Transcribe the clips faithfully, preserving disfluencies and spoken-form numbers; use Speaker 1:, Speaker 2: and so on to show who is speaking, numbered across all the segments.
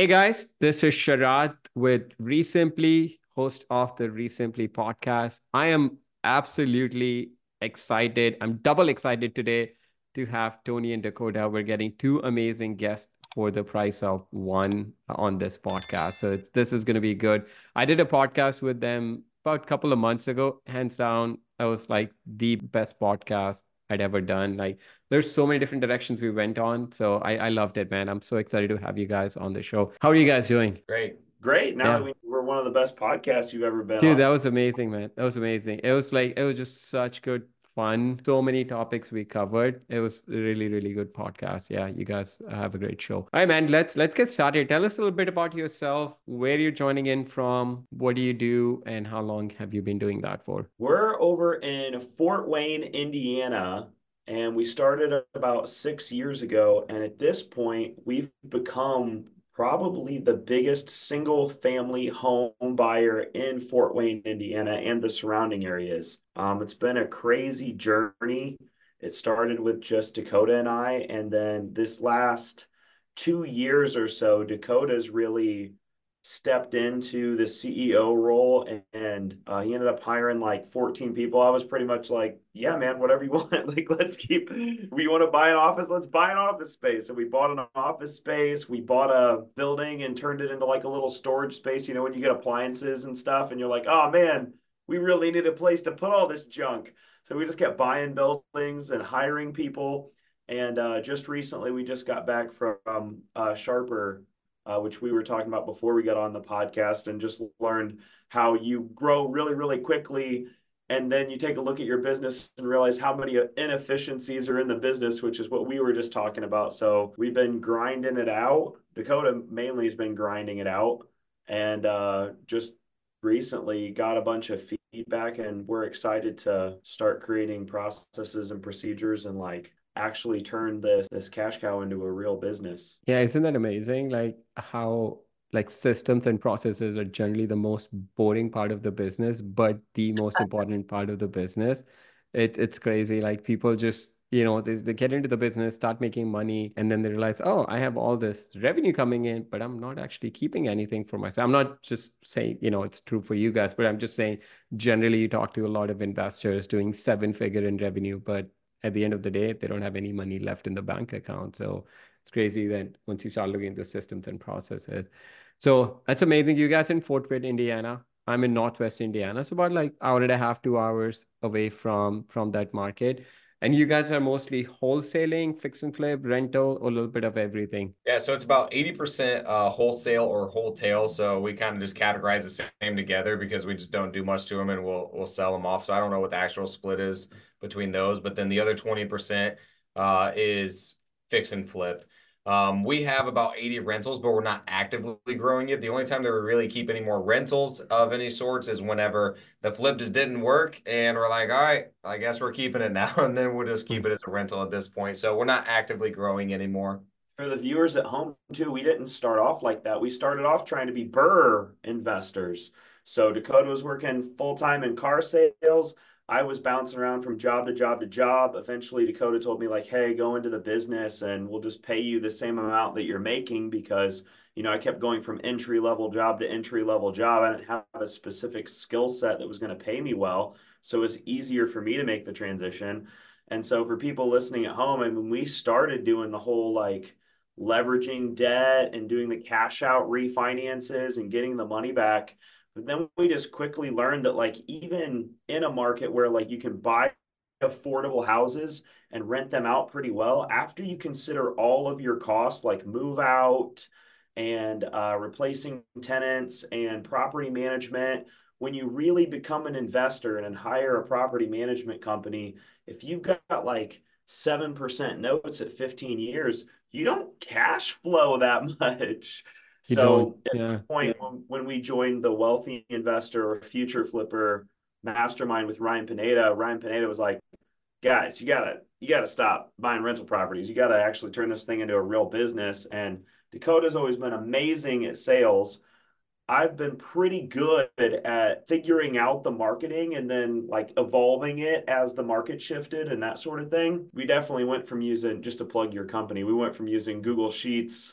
Speaker 1: Hey guys, this is Sharat with Resimply, host of the Resimply podcast. I am absolutely excited. I'm double excited today to have Tony and Dakota. We're getting two amazing guests for the price of one on this podcast. So it's, this is going to be good. I did a podcast with them about a couple of months ago. Hands down, I was like the best podcast I'd ever done. Like there's so many different directions we went on. So I, I loved it, man. I'm so excited to have you guys on the show. How are you guys doing?
Speaker 2: Great. Great. Now that
Speaker 1: Yeah.
Speaker 2: we, we're one of the best podcasts you've ever been
Speaker 1: Dude,
Speaker 2: on.
Speaker 1: that was amazing, man. That was amazing. It was like, it was just such good fun. So many topics we covered. It was a really, really good podcast. Yeah, you guys have a great show. All right, man. Let's let's get started. Tell us a little bit about yourself, where you're joining in from, what do you do, and how long have you been doing that for?
Speaker 2: We're over in Fort Wayne, Indiana, and we started about six years ago. And at this point, we've become probably the biggest single family home buyer in Fort Wayne, Indiana, and the surrounding areas. Um, it's been a crazy journey. It started with just Dakota and I, and then this last two years or so, Dakota's really stepped into the C E O role, and, and uh, he ended up hiring like fourteen people. I was pretty much like, yeah, man, whatever you want. Like, let's keep, we want to buy an office, let's buy an office space. So we bought an office space. We bought a building and turned it into like a little storage space. You know, when you get appliances and stuff and you're like, oh man, we really need a place to put all this junk. So we just kept buying buildings and hiring people. And uh, just recently, we just got back from uh, Sharper, uh, which we were talking about before we got on the podcast, and just learned how you grow really, really quickly. And then you take a look at your business and realize how many inefficiencies are in the business, which is what we were just talking about. So we've been grinding it out. Dakota mainly has been grinding it out, and uh, just recently got a bunch of feedback, and we're excited to start creating processes and procedures and like actually turn this this cash cow into a real business.
Speaker 1: Yeah, isn't that amazing? Like how like systems and processes are generally the most boring part of the business, but the most important part of the business. It it's crazy. Like people just, you know, they, they get into the business, start making money, and then they realize, oh, I have all this revenue coming in, but I'm not actually keeping anything for myself. I'm not just saying, you know, it's true for you guys, but I'm just saying generally you talk to a lot of investors doing seven figure in revenue, but at the end of the day, they don't have any money left in the bank account. So it's crazy that once you start looking at the systems and processes. So that's amazing. You guys in Fort Pitt, Indiana. I'm in Northwest Indiana. So about like hour and a half, two hours away from from that market. And you guys are mostly wholesaling, fix and flip, rental, or a little bit of everything.
Speaker 2: Yeah, so it's about eighty percent uh, wholesale or wholetail. So we kind of just categorize the same together because we just don't do much to them, and we'll we'll sell them off. So I don't know what the actual split is between those, but then the other twenty percent uh, is fix and flip. Um, we have about eighty rentals, but we're not actively growing it. The only time that we really keep any more rentals of any sorts is whenever the flip just didn't work, and we're like, all right, I guess we're keeping it now, and then we'll just keep it as a rental at this point. So we're not actively growing anymore. For the viewers at home too, we didn't start off like that. We started off trying to be BRRRR investors. So Dakota was working full time in car sales. I was bouncing around from job to job to job. Eventually, Dakota told me like, "Hey, go into the business, and we'll just pay you the same amount that you're making." Because you know, I kept going from entry level job to entry level job. I didn't have a specific skill set that was going to pay me well, so it was easier for me to make the transition. And so, for people listening at home, I mean, we started doing the whole like leveraging debt and doing the cash out refinances and getting the money back. But then we just quickly learned that like even in a market where like you can buy affordable houses and rent them out pretty well, after you consider all of your costs like move out and uh, replacing tenants and property management, when you really become an investor and hire a property management company, if you've got like seven percent notes at fifteen years, you don't cash flow that much.
Speaker 1: You don't.
Speaker 2: So at some
Speaker 1: Yeah.
Speaker 2: point, when, when we joined the Wealthy Investor or Future Flipper Mastermind with Ryan Pineda, Ryan Pineda was like, guys, you gotta you gotta stop buying rental properties. You gotta actually turn this thing into a real business. And Dakota's always been amazing at sales. I've been pretty good at figuring out the marketing and then like evolving it as the market shifted and that sort of thing. We definitely went from using, just to plug your company, we went from using Google Sheets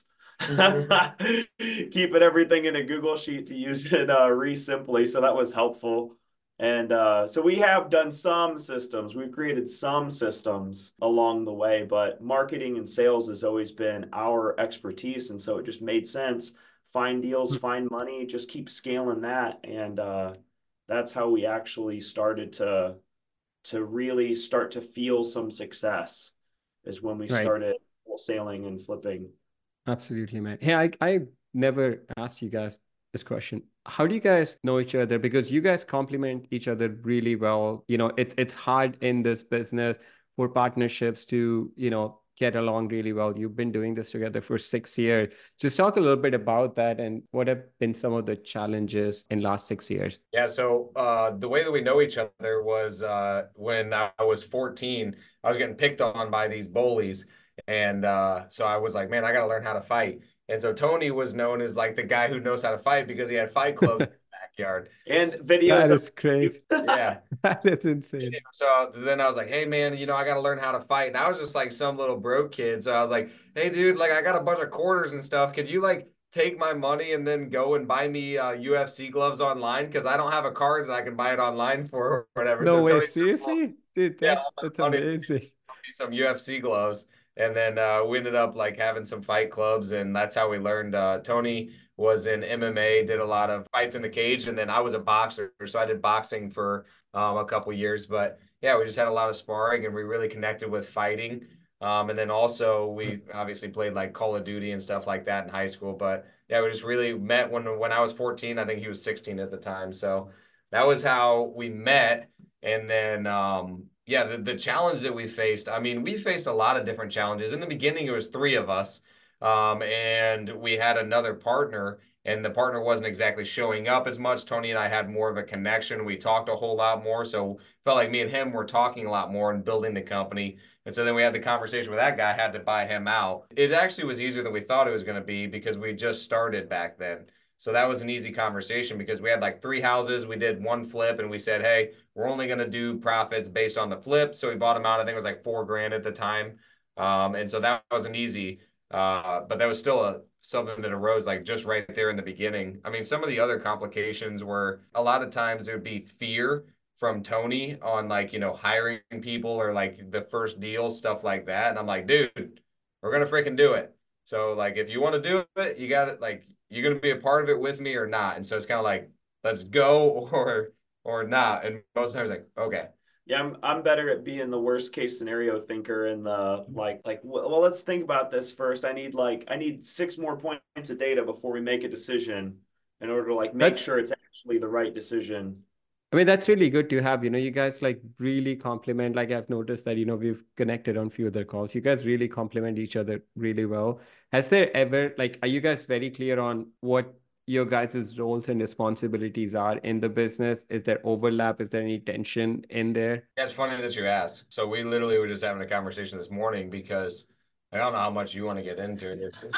Speaker 3: keeping everything in a Google Sheet to use it uh, re-simply. So that was helpful. And uh, so we have done some systems. We've created some systems along the way, but marketing and sales has always been our expertise. And so it just made sense. Find deals, find money, just keep scaling that. And uh, that's how we actually started to to really start to feel some success is when we
Speaker 1: Right.
Speaker 3: started wholesaling and flipping.
Speaker 1: Absolutely, man. Hey, I, I never asked you guys this question. How do you guys know each other? Because you guys complement each other really well. You know, it's it's hard in this business for partnerships to, you know, get along really well. You've been doing this together for six years. Just talk a little bit about that and what have been some of the challenges in last six years.
Speaker 2: Yeah, so uh, the way that we know each other was uh, when I was fourteen, I was getting picked on by these bullies. And uh, so I was like, man, I got to learn how to fight. And so Tony was known as like the guy who knows how to fight because he had fight clubs in the backyard.
Speaker 3: And
Speaker 2: So,
Speaker 3: videos
Speaker 1: That
Speaker 3: of
Speaker 1: is crazy.
Speaker 2: yeah.
Speaker 1: That is insane.
Speaker 2: So then I was like, hey man, you know, I got to learn how to fight. And I was just like some little broke kid. So I was like, hey dude, like I got a bunch of quarters and stuff. Could you like take my money and then go and buy me uh, U F C gloves online? Because I don't have a card that I can buy it online for or whatever.
Speaker 1: No
Speaker 2: So
Speaker 1: way,
Speaker 2: Tony took all,
Speaker 1: seriously? Dude,
Speaker 2: yeah,
Speaker 1: that's
Speaker 2: all
Speaker 1: that's
Speaker 2: my money,
Speaker 1: amazing.
Speaker 2: me some U F C gloves. And then uh, we ended up like having some fight clubs, and that's how we learned. Uh, Tony was in M M A, did a lot of fights in the cage, and then I was a boxer, so I did boxing for um, a couple years. But yeah, we just had a lot of sparring, and we really connected with fighting. Um, and then also we obviously played like Call of Duty and stuff like that in high school. But yeah, we just really met when when I was fourteen. I think he was sixteen at the time. So that was how we met. And then, um, yeah, the, the challenge that we faced, I mean, we faced a lot of different challenges. In the beginning, it was three of us, um, and we had another partner, and the partner wasn't exactly showing up as much. Tony and I had more of a connection. We talked a whole lot more. So felt like me and him were talking a lot more and building the company. And so then we had the conversation with that guy, had to buy him out. It actually was easier than we thought it was going to be because we just started back then. So that was an easy conversation because we had like three houses. We did one flip and we said, hey, we're only going to do profits based on the flip. So we bought them out. I think it was like four grand at the time. Um, and so that wasn't easy. Uh, but that was still a something that arose like just right there in the beginning. I mean, some of the other complications were a lot of times there would be fear from Tony on like, you know, hiring people or like the first deal, stuff like that. And I'm like, dude, we're going to freaking do it. So like, if you want to do it, you got it. Like, you're going to be a part of it with me or not. And so it's kind of like, let's go or or not. And most times like, okay.
Speaker 3: Yeah, I'm I'm better at being the worst case scenario thinker and the like like well, well let's think about this first. I need like I need six more points of data before we make a decision in order to like make
Speaker 1: That's
Speaker 3: sure it's actually the right decision.
Speaker 1: I mean, that's really good to have. You know, you guys like really complement. Like I've noticed that, you know, we've connected on few other calls. You guys really complement each other really well. Has there ever, like, are you guys very clear on what your guys' roles and responsibilities are in the business? Is there overlap? Is there any tension in there?
Speaker 2: Yeah, it's funny that you ask. So we literally were just having a conversation this morning because I don't know how much you want to get into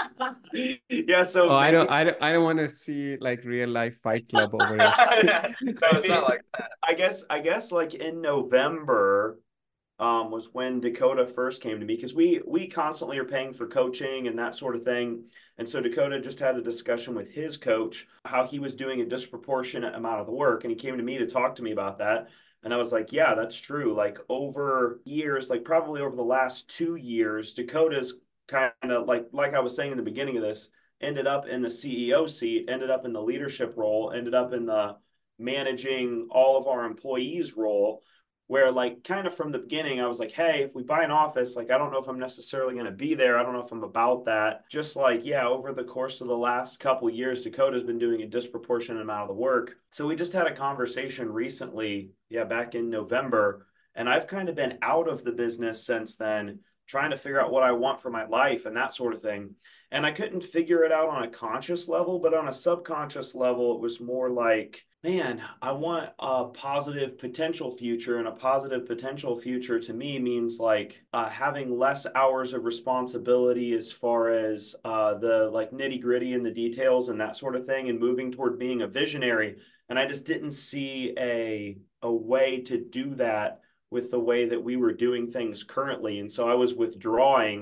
Speaker 2: it.
Speaker 3: Yeah, so
Speaker 1: Oh, I don't,
Speaker 3: maybe
Speaker 1: I don't, I don't want to see like real life Fight Club over here.
Speaker 2: No, it's not
Speaker 3: maybe
Speaker 2: like
Speaker 3: I guess I guess like in November um, was when Dakota first came to me because we we constantly are paying for coaching and that sort of thing. And so Dakota just had a discussion with his coach how he was doing a disproportionate amount of the work, and he came to me to talk to me about that. And I was like, yeah, that's true. Like over years, like probably over the last two years, Dakota's kind of like like I was saying in the beginning of this, ended up in the C E O seat, ended up in the leadership role, ended up in the managing all of our employees role where like kind of from the beginning I was like, hey, if we buy an office, like I don't know if I'm necessarily going to be there. I don't know if I'm about that. Just like, yeah, over the course of the last couple of years, Dakota's been doing a disproportionate amount of the work. So we just had a conversation recently, yeah, back in November, and I've kind of been out of the business since then, trying to figure out what I want for my life and that sort of thing. And I couldn't figure it out on a conscious level, but on a subconscious level, it was more like, man, I want a positive potential future. And a positive potential future to me means like uh, having less hours of responsibility as far as uh, the like nitty gritty and the details and that sort of thing, and moving toward being a visionary. And I just didn't see a, a way to do that with the way that we were doing things currently. And so I was withdrawing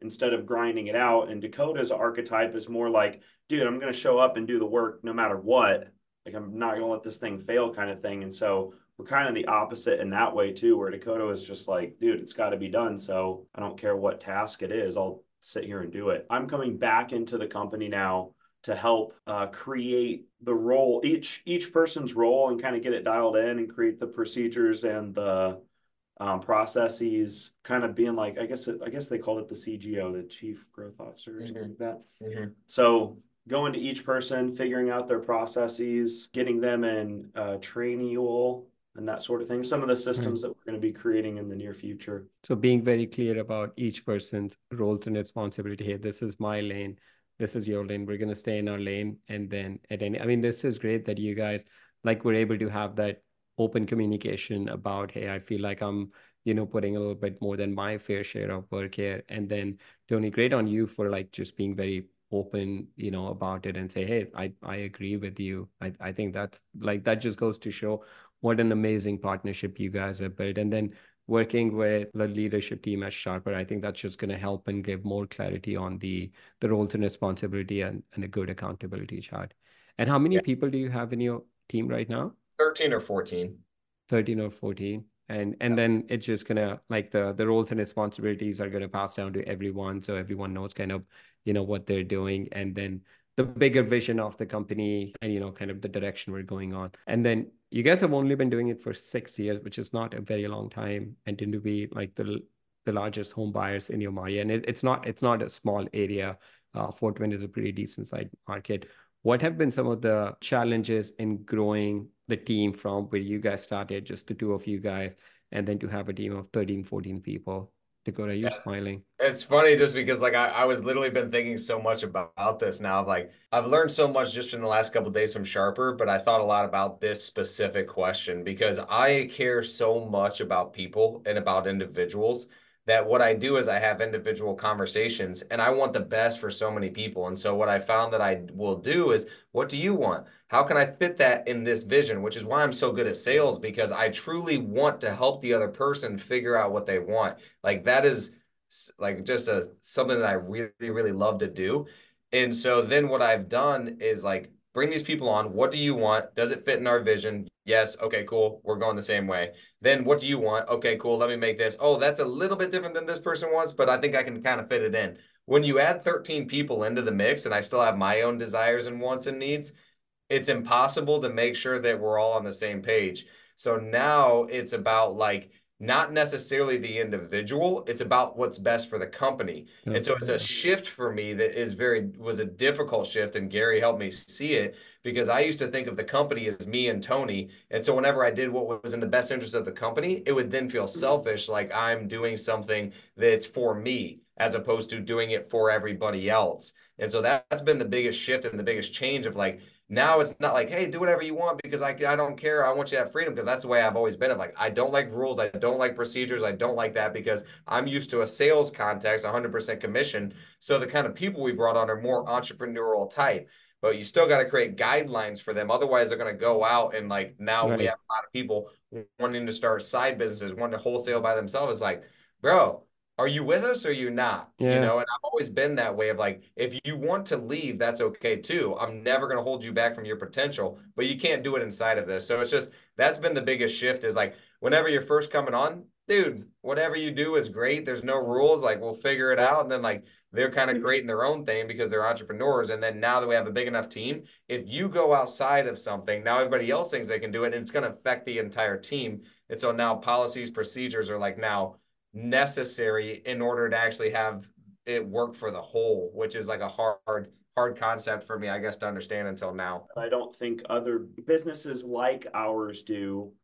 Speaker 3: instead of grinding it out. And Dakota's archetype is more like, dude, I'm going to show up and do the work no matter what. Like, I'm not going to let this thing fail kind of thing. And so we're kind of the opposite in that way too, where Dakota is just like, dude, it's got to be done. So I don't care what task it is. I'll sit here and do it. I'm coming back into the company now to help uh, create the role, each each person's role, and kind of get it dialed in and create the procedures and the um, processes, kind of being like, I guess it, I guess they called it the C G O, the Chief Growth Officer, or mm-hmm. something like that. Mm-hmm. So going to each person, figuring out their processes, getting them in uh, Traineal and that sort of thing. Some of the systems right. that we're going to be creating in the near future.
Speaker 1: So being very clear about each person's roles and responsibility here. This is my lane. This is your lane. We're going to stay in our lane. And then at any, I mean, this is great that you guys, like, were able to have that open communication about, hey, I feel like I'm, you know, putting a little bit more than my fair share of work here. And then Tony, great on you for like just being very open, you know, about it and say, hey, I, I agree with you. I, I think that's like, that just goes to show what an amazing partnership you guys have built. And then working with the leadership team at Sharper, I think that's just going to help and give more clarity on the, the roles and responsibility and, and a good accountability chart. And how many yeah. people do you have in your team right now?
Speaker 2: thirteen or fourteen.
Speaker 1: thirteen or fourteen. And and yeah. then it's just gonna, like, the the roles and responsibilities are gonna pass down to everyone, so everyone knows kind of, you know, what they're doing, and then the bigger vision of the company and, you know, kind of the direction we're going on. And then you guys have only been doing it for six years, which is not a very long time, and tend to be like the the largest home buyers in your market. And it, it's not it's not a small area. Uh, Fort Wayne is a pretty decent sized market. What have been some of the challenges in growing the team from where you guys started, just the two of you guys, and then to have a team of thirteen, fourteen people? Dakota, you're yeah. smiling.
Speaker 2: It's funny just because like I, I was literally been thinking so much about this now. Like I've learned so much just in the last couple of days from Sharper, but I thought a lot about this specific question because I care so much about people and about individuals that what I do is I have individual conversations and I want the best for so many people. And so what I found that I will do is, what do you want? How can I fit that in this vision? Which is why I'm so good at sales, because I truly want to help the other person figure out what they want. Like that is like just a something that I really, really love to do. And so then what I've done is like, bring these people on. What do you want? Does it fit in our vision? Yes. Okay, cool. We're going the same way. Then what do you want? Okay, cool. Let me make this. Oh, that's a little bit different than this person wants, but I think I can kind of fit it in. When you add thirteen people into the mix and I still have my own desires and wants and needs, it's impossible to make sure that we're all on the same page. So now it's about like, not necessarily the individual, it's about what's best for the company. Okay. And so it's a shift for me that is very, was a difficult shift. And Gary helped me see it because I used to think of the company as me and Tony. And so whenever I did what was in the best interest of the company, it would then feel selfish, like I'm doing something that's for me as opposed to doing it for everybody else. And so that's been the biggest shift and the biggest change of like, now it's not like, hey, do whatever you want because I, I don't care. I want you to have freedom because that's the way I've always been. Of like, I don't like rules. I don't like procedures. I don't like that because I'm used to a sales context, one hundred percent commission. So the kind of people we brought on are more entrepreneurial type, but you still got to create guidelines for them. Otherwise, they're going to go out and like now right. we have a lot of people wanting to start side businesses, wanting to wholesale by themselves. It's like, bro, are you with us or are you not? Yeah. You know, and I've always been that way of like, if you want to leave, that's okay too. I'm never going to hold you back from your potential, but you can't do it inside of this. So it's just, that's been the biggest shift is like, whenever you're first coming on, dude, whatever you do is great. There's no rules. Like we'll figure it out. And then like, they're kind of great in their own thing because they're entrepreneurs. And then now that we have a big enough team, if you go outside of something, now everybody else thinks they can do it and it's going to affect the entire team. And so now policies, procedures are like now necessary in order to actually have it work for the whole, which is like a hard, hard concept for me, I guess, to understand until now.
Speaker 3: I don't think other businesses like ours do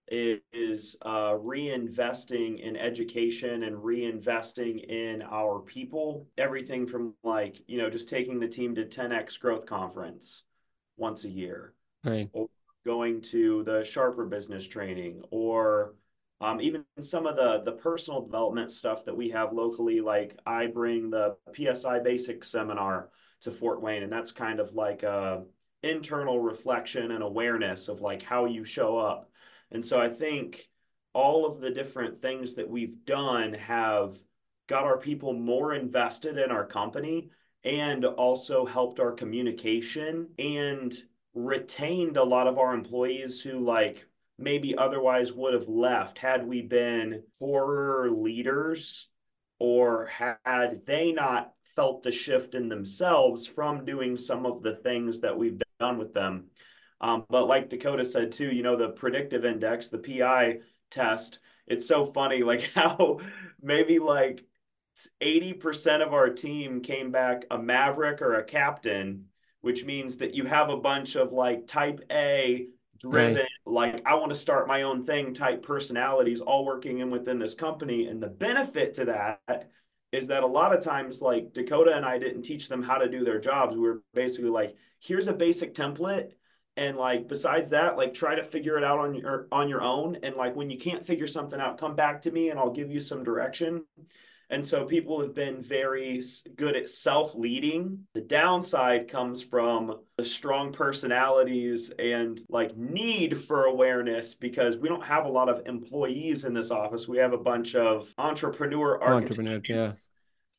Speaker 3: is uh, reinvesting in education and reinvesting in our people. Everything from like, you know, just taking the team to ten X Growth Conference once a year,
Speaker 1: right.
Speaker 3: or going to the Sharper business training, or Um, even some of the the personal development stuff that we have locally, like I bring the P S I Basics seminar to Fort Wayne, and that's kind of like a internal reflection and awareness of like how you show up. And so I think all of the different things that we've done have got our people more invested in our company, and also helped our communication and retained a lot of our employees who like maybe otherwise would have left had we been poorer leaders or had they not felt the shift in themselves from doing some of the things that we've done with them. Um, but like Dakota said too, you know, the predictive index, the P I test, it's so funny like how maybe like eighty percent of our team came back a maverick or a captain, which means that you have a bunch of like type A driven,
Speaker 1: Right.
Speaker 3: like I want to start my own thing type personalities all working in within this company. And the benefit to that is that a lot of times like Dakota and I didn't teach them how to do their jobs. We were basically like, here's a basic template. And like besides that, like try to figure it out on your on your own. And like when you can't figure something out, come back to me and I'll give you some direction. And so people have been very good at self-leading. The downside comes from the strong personalities and like need for awareness because we don't have a lot of employees in this office. We have a bunch of entrepreneur
Speaker 1: Entrepreneur, yeah.
Speaker 3: architects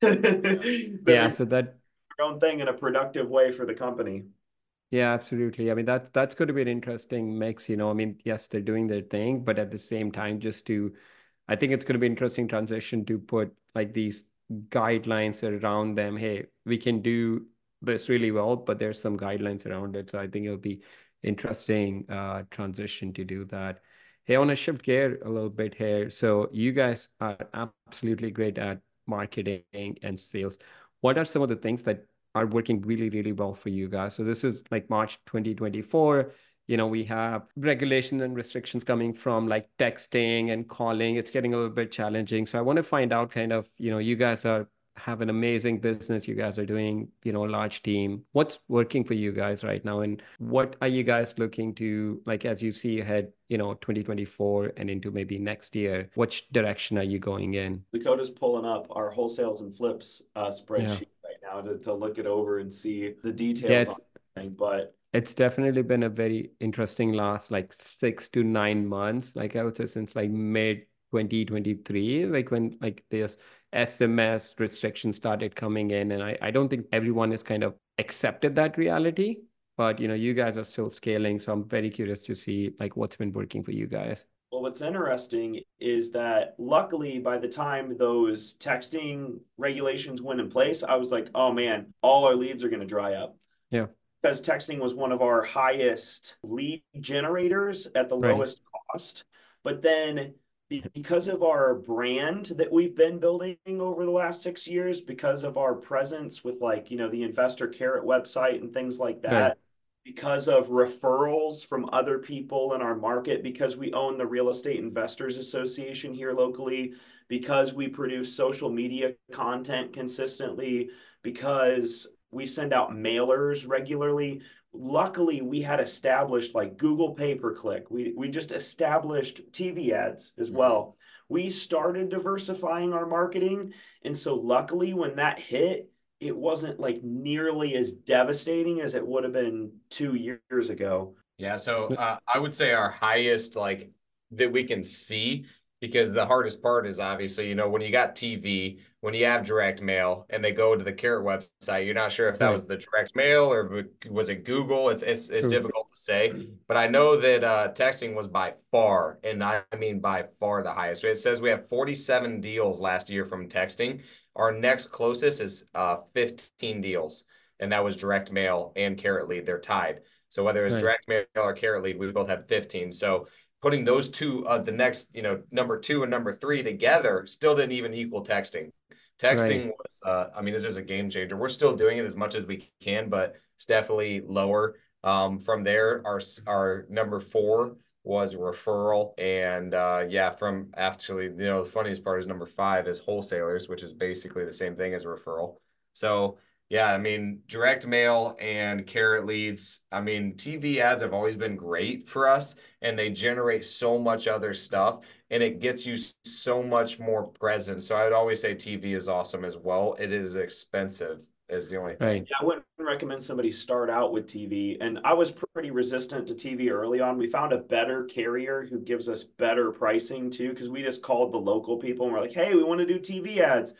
Speaker 3: that
Speaker 1: Yeah,
Speaker 3: are
Speaker 1: so that
Speaker 3: their own thing in a productive way for the company.
Speaker 1: yeah, absolutely. I mean, that that's going to be an interesting mix, you know. I mean, yes, they're doing their thing, but at the same time, just to, I think it's going to be interesting transition to put like these guidelines around them. Hey, we can do this really well, but there's some guidelines around it. So I think it'll be interesting uh, transition to do that. Hey, I want to shift gear a little bit here. So you guys are absolutely great at marketing and sales. What are some of the things that are working really, really well for you guys? So this is like March twenty twenty-four. You know, we have regulations and restrictions coming from like texting and calling. It's getting a little bit challenging. So I want to find out kind of, you know, you guys are have an amazing business. You guys are doing, you know, a large team. What's working for you guys right now? And what are you guys looking to, like, as you see ahead, you know, twenty twenty-four and into maybe next year, which direction are you going in?
Speaker 3: Dakota's pulling up our wholesales and flips uh,
Speaker 1: Yeah.
Speaker 3: spreadsheet right now to, to look it over and see the
Speaker 1: Yeah,
Speaker 3: details on
Speaker 1: it's
Speaker 3: it. But
Speaker 1: it's definitely been a very interesting last like six to nine months. Like I would say since like mid twenty twenty-three, like when like this S M S restrictions started coming in. And I, I don't think everyone has kind of accepted that reality. But you know, you guys are still scaling. So I'm very curious to see like what's been working for you guys.
Speaker 3: well, what's interesting is that luckily by the time those texting regulations went in place, I was like, oh man, all our leads are going to dry up.
Speaker 1: Yeah.
Speaker 3: Because texting was one of our highest lead generators at the
Speaker 1: Right.
Speaker 3: lowest cost. But then because of our brand that we've been building over the last six years, because of our presence with like, you know, the Investor Carrot website and things like
Speaker 1: Right.
Speaker 3: that, because of referrals from other people in our market, because we own the Real Estate Investors Association here locally, because we produce social media content consistently, because we send out mailers regularly. Luckily, we had established like Google pay-per-click. We we just established T V ads as well. We started diversifying our marketing, and so luckily when that hit, it wasn't like nearly as devastating as it would have been two years ago.
Speaker 2: Yeah, so uh, I would say our highest like that we can see, because the hardest part is obviously, you know, when you got T V, when you have direct mail and they go to the Carrot website, you're not sure if that
Speaker 1: Right.
Speaker 2: was the direct mail or was it Google. It's it's, it's
Speaker 1: True.
Speaker 2: difficult to say, but I know that uh, texting was by far, and I mean by far the highest. So it says we have forty-seven deals last year from texting. Our next closest is uh, fifteen deals, and that was direct mail and Carrot Lead. They're tied. So whether it's
Speaker 1: Right.
Speaker 2: direct mail or Carrot Lead, we both had fifteen. So putting those two, uh, the next, you know, number two and number three together still didn't even equal texting.
Speaker 1: Right.
Speaker 2: Texting was, uh, I mean, this is a game changer. We're still doing it as much as we can, but it's definitely lower. Um, from there, our our number four was referral, and uh, yeah, from actually, you know, the funniest part is number five is wholesalers, which is basically the same thing as referral. So yeah, I mean, direct mail and Carrot Leads. I mean, T V ads have always been great for us, and they generate so much other stuff, and it gets you so much more present. So I would always say T V is awesome as well. It is expensive, is the only thing.
Speaker 1: Right.
Speaker 3: Yeah, I wouldn't recommend somebody start out with T V. And I was pretty resistant to T V early on. We found a better carrier who gives us better pricing too, because we just called the local people and we're like, hey, we want to do T V ads.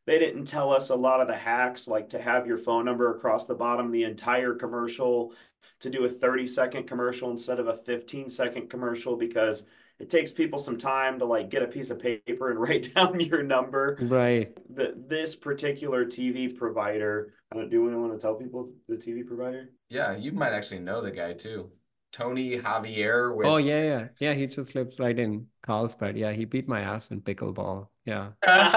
Speaker 3: they didn't tell us a lot of the hacks, like to have your phone number across the bottom of the entire commercial, to do a thirty second commercial instead of a fifteen second commercial, because it takes people some time to like get a piece of paper and write down your number.
Speaker 1: Right.
Speaker 3: The, this particular T V provider, I don't, do you want to tell people the T V provider?
Speaker 2: Yeah, you might actually know the guy too. Tony Javier with
Speaker 1: Oh yeah, yeah. Yeah, he just lives right in Carlsbad. Yeah, he beat my ass in pickleball. Yeah.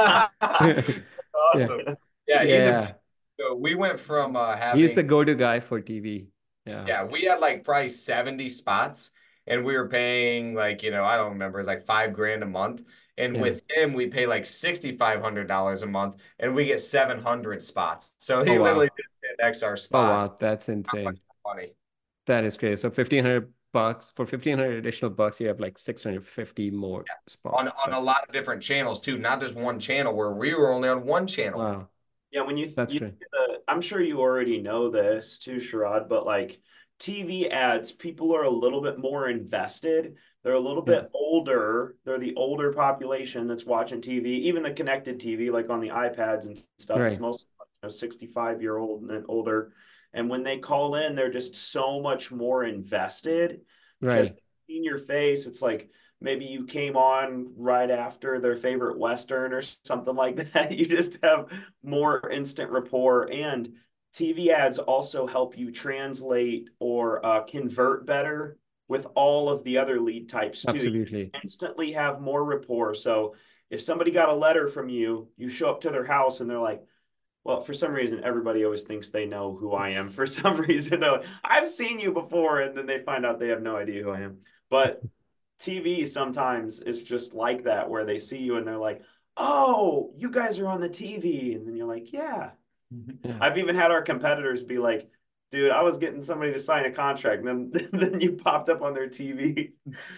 Speaker 1: Yeah.
Speaker 2: awesome. Yeah, he's a
Speaker 1: Yeah.
Speaker 2: so we went from uh
Speaker 1: He's the
Speaker 2: having
Speaker 1: go-to guy for T V. Yeah.
Speaker 2: yeah, we had like probably seventy spots and we were paying like, you know, I don't remember, it's like five grand a month. And
Speaker 1: Yeah.
Speaker 2: with him, we pay like sixty-five hundred dollars a month and we get seven hundred spots. So
Speaker 1: Oh
Speaker 2: he literally
Speaker 1: wow.
Speaker 2: did ten x our
Speaker 1: Oh
Speaker 2: spots.
Speaker 1: wow, that's
Speaker 2: How much
Speaker 1: insane.
Speaker 2: money?
Speaker 1: That is great. So fifteen hundred bucks for fifteen hundred additional bucks, you have like six hundred fifty more
Speaker 2: On
Speaker 1: spots.
Speaker 2: on a
Speaker 1: That's
Speaker 2: lot of different channels too, not just one channel where we were only on one channel.
Speaker 1: wow.
Speaker 3: Yeah, when you,
Speaker 1: That's
Speaker 3: you
Speaker 1: great.
Speaker 3: uh, I'm sure you already know this too, Sherrod, but like T V ads, people are a little bit more invested. They're a little
Speaker 1: Yeah.
Speaker 3: bit older. They're the older population that's watching T V, even the connected T V, like on the iPads and stuff. It's
Speaker 1: Right.
Speaker 3: mostly, you know, sixty-five year old and older. And when they call in, they're just so much more invested because
Speaker 1: Right.
Speaker 3: they see in your face, it's like, maybe you came on right after their favorite Western or something like that. You just have more instant rapport. And T V ads also help you translate or uh, convert better with all of the other lead types too.
Speaker 1: Absolutely.
Speaker 3: You instantly have more rapport. So if somebody got a letter from you, you show up to their house and they're like, well, for some reason, everybody always thinks they know who I am. For some reason, though, I've seen you before, and then they find out they have no idea who I am. But T V sometimes is just like that, where they see you and they're like, "Oh, you guys are on the T V," and then you're like, "Yeah."
Speaker 1: Yeah.
Speaker 3: I've even had our competitors be like, "Dude, I was getting somebody to sign a contract, and then then you popped up on their T V."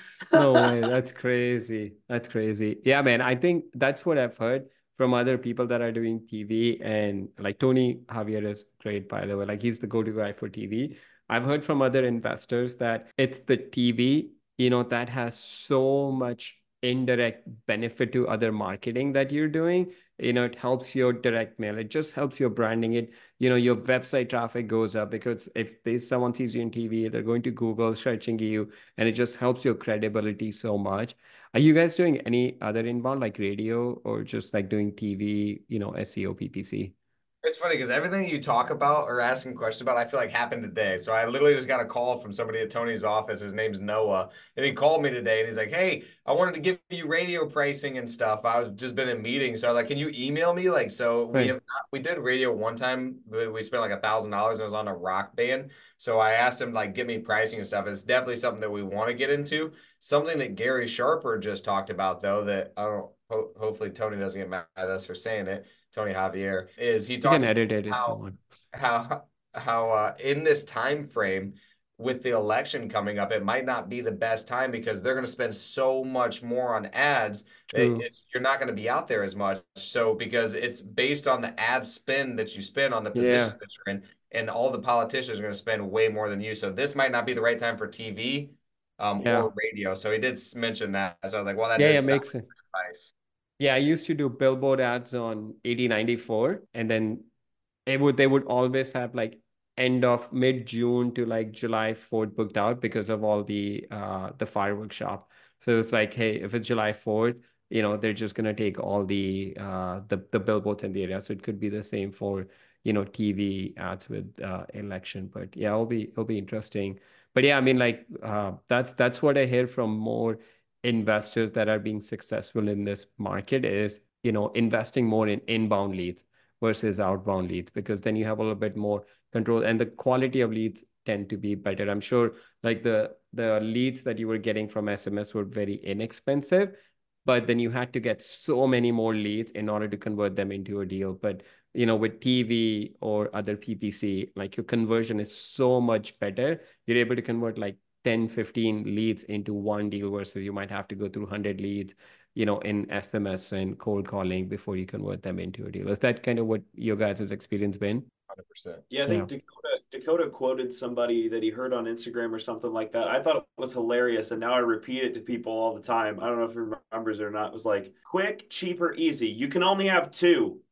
Speaker 1: No way. That's crazy. That's crazy. Yeah, man. I think that's what I've heard from other people that are doing T V. And like Tony Javier is great, by the way. Like he's the go-to guy for T V. I've heard from other investors that it's the T V, you know, that has so much indirect benefit to other marketing that you're doing. You know, it helps your direct mail. It just helps your branding. It, you know, your website traffic goes up because if there's someone sees you in T V, they're going to Google searching you, and it just helps your credibility so much. Are you guys doing any other inbound like radio or just like doing T V, you know, S E O, P P C?
Speaker 2: It's funny because everything you talk about or asking questions about, I feel like happened today. So I literally just got a call from somebody at Tony's office. His name's Noah. And he called me today and he's like, "Hey, I wanted to give you radio pricing and stuff. I've just been in meetings." So I was like, "Can you email me?" Like, so we
Speaker 1: Right.
Speaker 2: have not, we did radio one time. We spent like a thousand dollars and it was on a rock band. So I asked him like, get me pricing and stuff. It's definitely something that we want to get into. Something that Gary Sharper just talked about though, that I don't, ho hopefully Tony doesn't get mad at us for saying it. Tony Javier is he
Speaker 1: You
Speaker 2: talked
Speaker 1: can
Speaker 2: about
Speaker 1: edit it if you
Speaker 2: how
Speaker 1: want.
Speaker 2: how how uh, in this time frame with the election coming up, it might not be the best time because they're going to spend so much more on ads that
Speaker 1: True.
Speaker 2: it's, you're not going to be out there as much. So because it's based on the ad spend that you spend on the
Speaker 1: Yeah.
Speaker 2: positions that you're in, and all the politicians are going to spend way more than you. So this might not be the right time for T V um,
Speaker 1: Yeah.
Speaker 2: or radio. So he did mention that. So I was like, well, that
Speaker 1: Yeah, yeah,
Speaker 2: does sound
Speaker 1: makes sense.
Speaker 2: nice.
Speaker 1: Yeah, I used to do billboard ads on eighty ninety-four, and then it would they would always have like end of mid June to like July fourth booked out because of all the uh the fireworks shop. So it's like, hey, if it's July fourth, you know, they're just gonna take all the uh the the billboards in the area. So it could be the same for, you know, T V ads with uh election. But yeah, it'll be it'll be interesting. But yeah, I mean, like uh that's that's what I hear from more investors that are being successful in this market is, you know, investing more in inbound leads versus outbound leads, because then you have a little bit more control and the quality of leads tend to be better. I'm sure like the the leads that you were getting from S M S were very inexpensive, but then you had to get so many more leads in order to convert them into a deal. But you know, with T V or other P P C, like your conversion is so much better. You're able to convert like ten, fifteen leads into one deal versus you might have to go through one hundred leads, you know, in S M S and cold calling before you convert them into a deal. Is that kind of what your guys' experience been?
Speaker 2: one hundred percent.
Speaker 3: Yeah, I
Speaker 1: Yeah.
Speaker 3: think Dakota Dakota quoted somebody that he heard on Instagram or something like that. I thought it was hilarious, and now I repeat it to people all the time. I don't know if he remembers it or not. It was like, quick, cheaper, easy. You can only have two.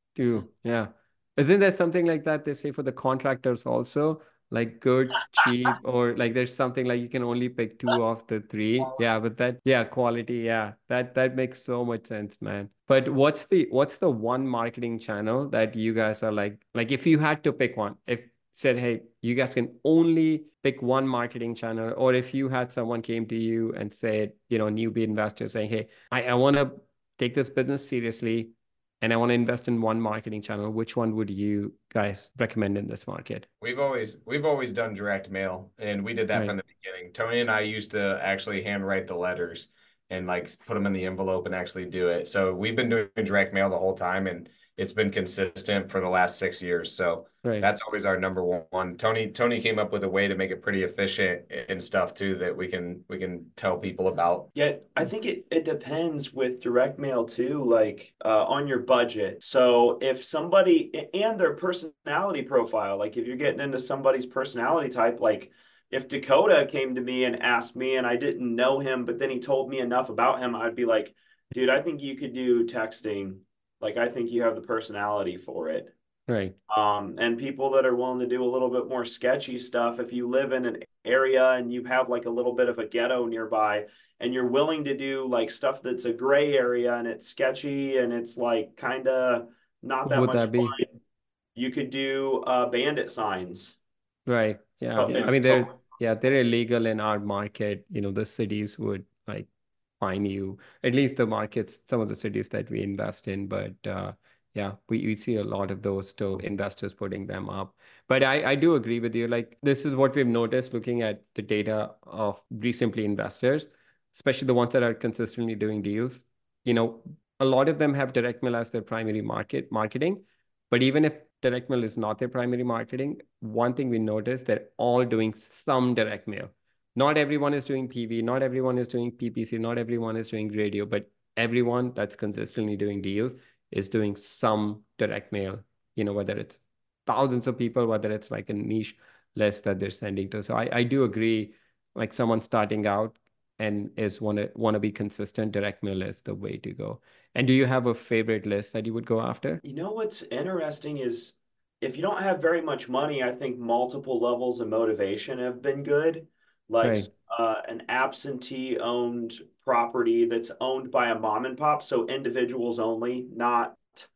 Speaker 1: True. Yeah. Isn't there something like that they say for the contractors also? Like good, cheap, or like there's something like you can only pick two of the three. Yeah, but that, yeah, quality, yeah. That that makes so much sense, man. But what's the what's the one marketing channel that you guys are like like if you had to pick one, if said, hey, you guys can only pick one marketing channel, or if you had someone came to you and said, you know, newbie investor saying, hey, I, I want to take this business seriously and I want to invest in one marketing channel, which one would you guys recommend in this market?
Speaker 2: We've always we've always done direct mail, and we did that
Speaker 1: Right.
Speaker 2: from the beginning. Tony and I used to actually handwrite the letters and like put them in the envelope and actually do it. So we've been doing direct mail the whole time, and it's been consistent for the last six years. So
Speaker 1: Right.
Speaker 2: that's always our number one. Tony Tony came up with a way to make it pretty efficient and stuff too that we can we can tell people about.
Speaker 3: Yeah, I think it, it depends with direct mail too, like uh, on your budget. So if somebody and their personality profile, like if you're getting into somebody's personality type, like if Dakota came to me and asked me and I didn't know him, but then he told me enough about him, I'd be like, dude, I think you could do texting. Like I think you have the personality for it.
Speaker 1: Right.
Speaker 3: Um, and people that are willing to do a little bit more sketchy stuff. If you live in an area and you have like a little bit of a ghetto nearby and you're willing to do like stuff that's a gray area and it's sketchy and it's like kind of not
Speaker 1: What
Speaker 3: that
Speaker 1: would
Speaker 3: much
Speaker 1: that be?
Speaker 3: fun, you could do uh, bandit signs.
Speaker 1: Right. Yeah.
Speaker 3: So
Speaker 1: I
Speaker 3: it's
Speaker 1: mean, they're,
Speaker 3: totally
Speaker 1: yeah, they're illegal in our market. You know, the cities would like fine you, at least the markets, some of the cities that we invest in. But uh, yeah, we, we see a lot of those still investors putting them up. But I, I do agree with you. Like, this is what we've noticed looking at the data of recently investors, especially the ones that are consistently doing deals. You know, a lot of them have direct mail as their primary market marketing. But even if direct mail is not their primary marketing, one thing we noticed, they're all doing some direct mail. Not everyone is doing T V, not everyone is doing P P C, not everyone is doing radio, but everyone that's consistently doing deals is doing some direct mail, you know, whether it's thousands of people, whether it's like a niche list that they're sending to. So I, I do agree, like someone starting out and is want to want to be consistent, direct mail is the way to go. And do you have a favorite list that you would go after?
Speaker 3: You know what's interesting is if you don't have very much money, I think multiple levels of motivation have been good. Like
Speaker 1: Right.
Speaker 3: uh, an absentee owned property that's owned by a mom and pop, so individuals only, not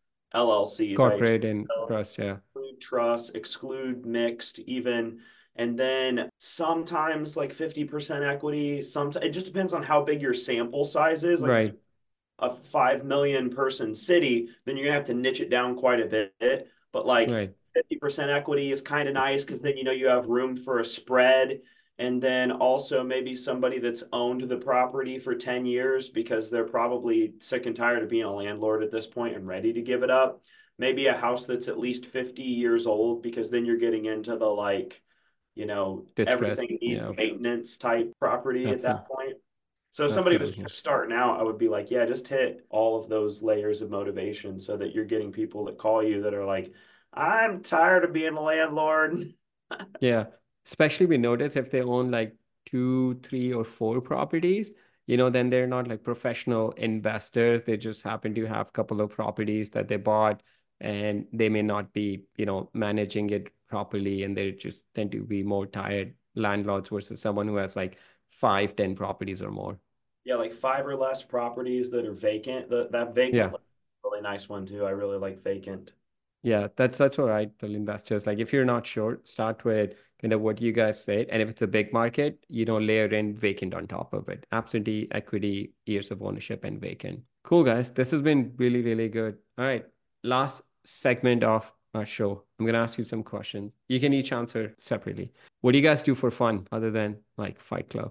Speaker 3: L L Cs. I
Speaker 1: Corporate
Speaker 3: exclude
Speaker 1: and
Speaker 3: those,
Speaker 1: trust, yeah.
Speaker 3: exclude trust, exclude mixed even. And then sometimes like fifty percent equity. Sometimes it just depends on how big your sample size is. Like if
Speaker 1: Right,
Speaker 3: a five million person city, then you're gonna have to niche it down quite a bit. But like
Speaker 1: right,
Speaker 3: fifty percent equity is kind of nice because then you know you have room for a spread. And then also maybe somebody that's owned the property for ten years because they're probably sick and tired of being a landlord at this point and ready to give it up. Maybe a house that's at least fifty years old because then you're getting into the like, you know,
Speaker 1: distress,
Speaker 3: everything needs
Speaker 1: yeah,
Speaker 3: maintenance type property at that
Speaker 1: absolutely,
Speaker 3: point. So if somebody was
Speaker 1: absolutely.
Speaker 3: just starting out, I would be like, yeah, just hit all of those layers of motivation so that you're getting people that call you that are like, I'm tired of being a landlord.
Speaker 1: Yeah, especially we notice if they own like two, three, or four properties, you know, then they're not like professional investors. They just happen to have a couple of properties that they bought and they may not be, you know, managing it properly and they just tend to be more tired landlords versus someone who has like five, ten properties or more.
Speaker 3: Yeah, like five or less properties that are vacant. The, that vacant
Speaker 1: Yeah.
Speaker 3: list is a really nice one too. I really like vacant.
Speaker 1: Yeah, that's that's what I tell investors. Like if you're not sure, start with kind of what you guys said. And if it's a big market, you know, layer in vacant on top of it. Absentee, equity, years of ownership, and vacant. Cool, guys. This has been really, really good. All right. Last segment of our show. I'm gonna ask you some questions. You can each answer separately. What do you guys do for fun other than like Fight Club?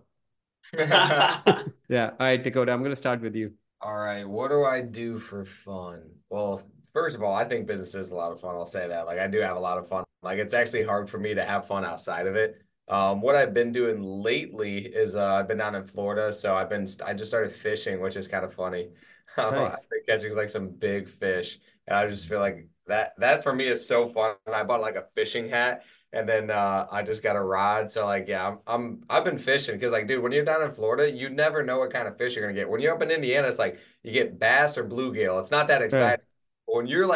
Speaker 1: Yeah. All right, Dakota, I'm gonna start with you.
Speaker 2: All right, what do I do for fun? Well, first of all, I think business is a lot of fun. I'll say that. Like I do have a lot of fun. Like it's actually hard for me to have fun outside of it. Um, what I've been doing lately is uh, I've been down in Florida, so I've been I just started fishing, which is kind of funny. Um, I've
Speaker 1: Nice.
Speaker 2: been catching like some big fish, and I just feel like that that for me is so fun. I bought like a fishing hat, and then uh, I just got a rod. So like, yeah, I'm, I'm I've been fishing because like, dude, when you're down in Florida, you never know what kind of fish you're gonna get. When you're up in Indiana, it's like you get bass or bluegill. It's not that
Speaker 1: Right.
Speaker 2: exciting. But when you're like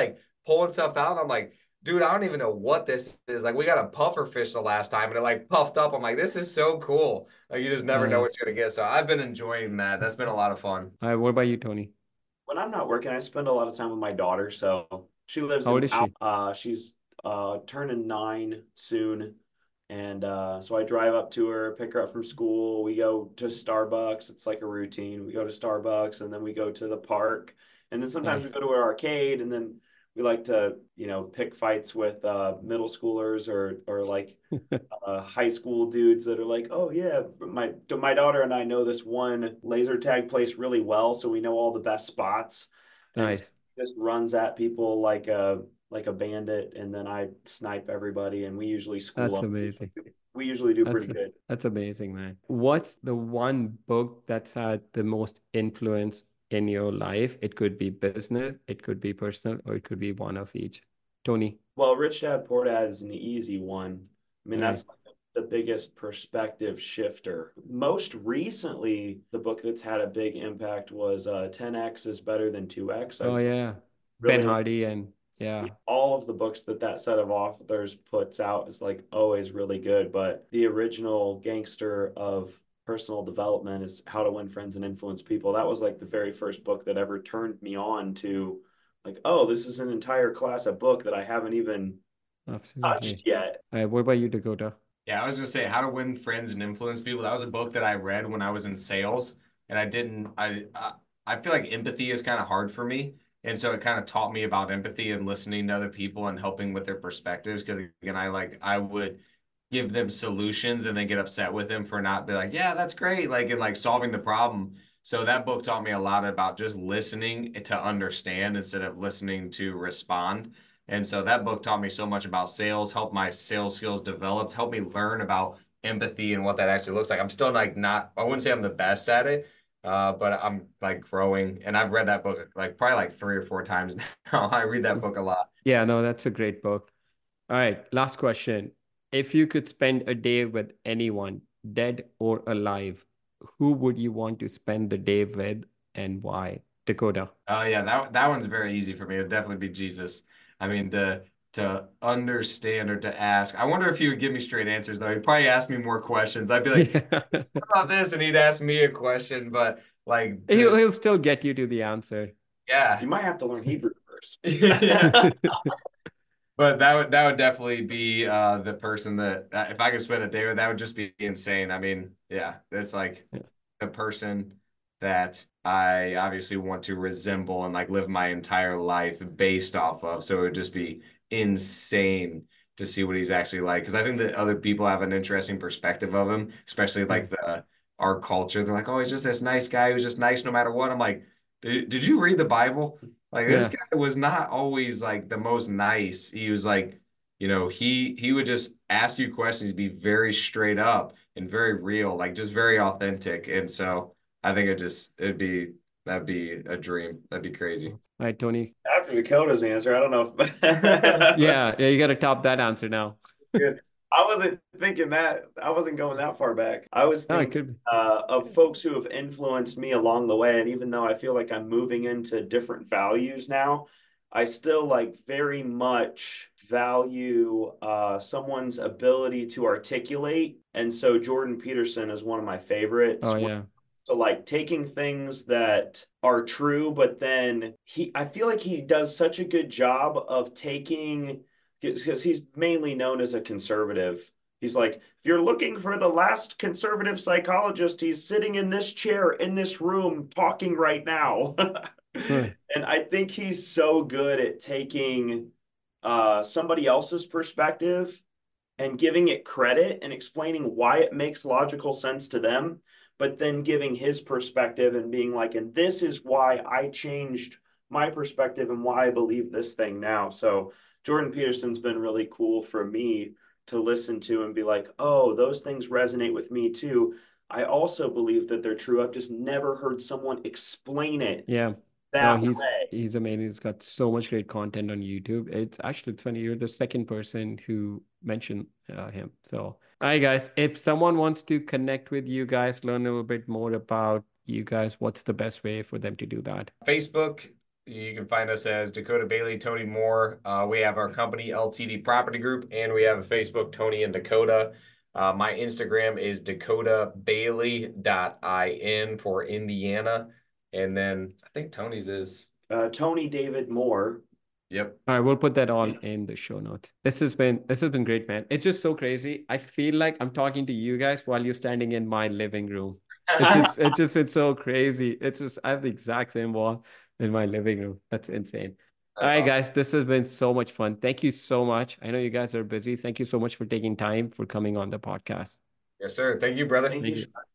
Speaker 2: pulling stuff out. And I'm like, dude, I don't even know what this is. Like, we got a puffer fish the last time and it like puffed up. I'm like, this is so cool. Like, you just never know what
Speaker 1: Nice.
Speaker 2: you're gonna get. So I've been enjoying that. That's been a lot of fun.
Speaker 1: All right, what about you, Tony?
Speaker 3: When I'm not working, I spend a lot of time with my daughter. So she lives
Speaker 1: How old
Speaker 3: in
Speaker 1: is
Speaker 3: out.
Speaker 1: she?
Speaker 3: Uh, she's uh turning nine soon. And uh, so I drive up to her, pick her up from school. We go to Starbucks. It's like a routine. We go to Starbucks and then we go to the park. And then sometimes we
Speaker 1: Nice.
Speaker 3: go to an arcade and then we like to, you know, pick fights with uh, middle schoolers or or like uh, high school dudes that are like, oh yeah, my my daughter and I know this one laser tag place really well, so we know all the best spots, and so
Speaker 1: Nice.
Speaker 3: just runs at people like a like a bandit, and then I snipe everybody, and we usually school
Speaker 1: That's
Speaker 3: them.
Speaker 1: amazing.
Speaker 3: We usually do
Speaker 1: That's
Speaker 3: pretty good.
Speaker 1: that's amazing, man. What's the one book that's had the most influence in your life? It could be business, it could be personal, or it could be one of each. Tony.
Speaker 3: Well, Rich Dad Poor Dad is an easy one. I mean,
Speaker 1: Right.
Speaker 3: that's like the biggest perspective shifter. Most recently, the book that's had a big impact was uh, ten X is Better Than two X. I
Speaker 1: Oh yeah. Ben
Speaker 3: really like
Speaker 1: Hardy and yeah.
Speaker 3: all of the books that that set of authors puts out is like always really good. But the original gangster of personal development is How to Win Friends and Influence People. That was like the very first book that ever turned me on to like, oh, this is an entire class of book that I haven't even touched
Speaker 1: Absolutely.
Speaker 3: yet.
Speaker 1: All right, what about you, Dakota?
Speaker 2: Yeah, I was gonna say How to Win Friends and Influence People. That was a book that I read when I was in sales, and I didn't. I I, I feel like empathy is kind of hard for me, and so it kind of taught me about empathy and listening to other people and helping with their perspectives. Because again, I like I would give them solutions and then get upset with them for not be like, yeah, that's great, like and like solving the problem. So that book taught me a lot about just listening to understand instead of listening to respond. And so that book taught me so much about sales, helped my sales skills develop, helped me learn about empathy and what that actually looks like. I'm still like not, I wouldn't say I'm the best at it, uh, but I'm like growing. And I've read that book like probably like three or four times now. I read that book a lot.
Speaker 1: Yeah, no, that's a great book. All right, last question. If you could spend a day with anyone, dead or alive, who would you want to spend the day with and why? Dakota.
Speaker 2: Oh yeah, that that one's very easy for me. It'd definitely be Jesus. I mean, to to understand or to ask. I wonder if he would give me straight answers though. He'd probably ask me more questions. I'd be like,
Speaker 1: Yeah.
Speaker 2: what about this? And he'd ask me a question, but like
Speaker 1: He'll
Speaker 2: the
Speaker 1: he'll still get you to the answer.
Speaker 2: yeah.
Speaker 3: You might have to learn Hebrew first.
Speaker 2: Yeah. But that would that would definitely be uh the person that uh, if I could spend a day with, that would just be insane. I mean, yeah, it's like
Speaker 1: Yeah.
Speaker 2: the person that I obviously want to resemble and like live my entire life based off of. So it would just be insane to see what he's actually like. Because I think that other people have an interesting perspective of him, especially like the our culture. They're like, oh, he's just this nice guy who's just nice no matter what. I'm like, did, did you read the Bible? Like this
Speaker 1: Yeah.
Speaker 2: guy was not always like the most nice. He was like, you know, he he would just ask you questions, be very straight up and very real, like just very authentic. And so I think it just it'd be that'd be a dream. That'd be crazy.
Speaker 1: All right, Tony.
Speaker 3: After Dakota's answer, I don't know if
Speaker 1: Yeah, yeah, you got to top that answer now.
Speaker 3: good. I wasn't thinking that. I wasn't going that far back. I was
Speaker 1: No, it
Speaker 3: thinking
Speaker 1: could be.
Speaker 3: uh, of folks who have influenced me along the way. And even though I feel like I'm moving into different values now, I still like very much value uh, someone's ability to articulate. And so Jordan Peterson is one of my favorites.
Speaker 1: Oh yeah.
Speaker 3: So like taking things that are true, but then he, I feel like he does such a good job of taking, because he's mainly known as a conservative. He's like, if you're looking for the last conservative psychologist, he's sitting in this chair in this room talking right now.
Speaker 1: Huh.
Speaker 3: And I think he's so good at taking uh, somebody else's perspective and giving it credit and explaining why it makes logical sense to them, but then giving his perspective and being like, and this is why I changed my perspective and why I believe this thing now. So Jordan Peterson's been really cool for me to listen to and be like, oh, those things resonate with me too. I also believe that they're true. I've just never heard someone explain it
Speaker 1: Yeah. No,
Speaker 3: that
Speaker 1: he's
Speaker 3: way.
Speaker 1: he's amazing. He's got so much great content on YouTube. It's actually it's funny. You're the second person who mentioned uh, him. So, all right, guys. If someone wants to connect with you guys, learn a little bit more about you guys, what's the best way for them to do that?
Speaker 2: Facebook, You can find us as Dakota Bailey, Tony Moore. Uh, we have our company, L T D Property Group, and we have a Facebook, Tony and Dakota. Uh, my Instagram is dakota bailey dot in for Indiana. And then I think Tony's is.
Speaker 3: Uh, Tony David Moore.
Speaker 2: Yep.
Speaker 1: All right, we'll put that all in the show note. This has been this has been great, man. It's just so crazy. I feel like I'm talking to you guys while you're standing in my living room. It's just it's just been so crazy. It's just I have the exact same wall in my living room. That's insane.
Speaker 2: That's
Speaker 1: All right,
Speaker 2: awesome.
Speaker 1: guys, this has been so much fun. Thank you so much. I know you guys are busy. Thank you so much for taking time for coming on the podcast.
Speaker 2: Yes, sir. Thank you, brother.
Speaker 3: Thank
Speaker 1: Thank
Speaker 3: you.
Speaker 1: you.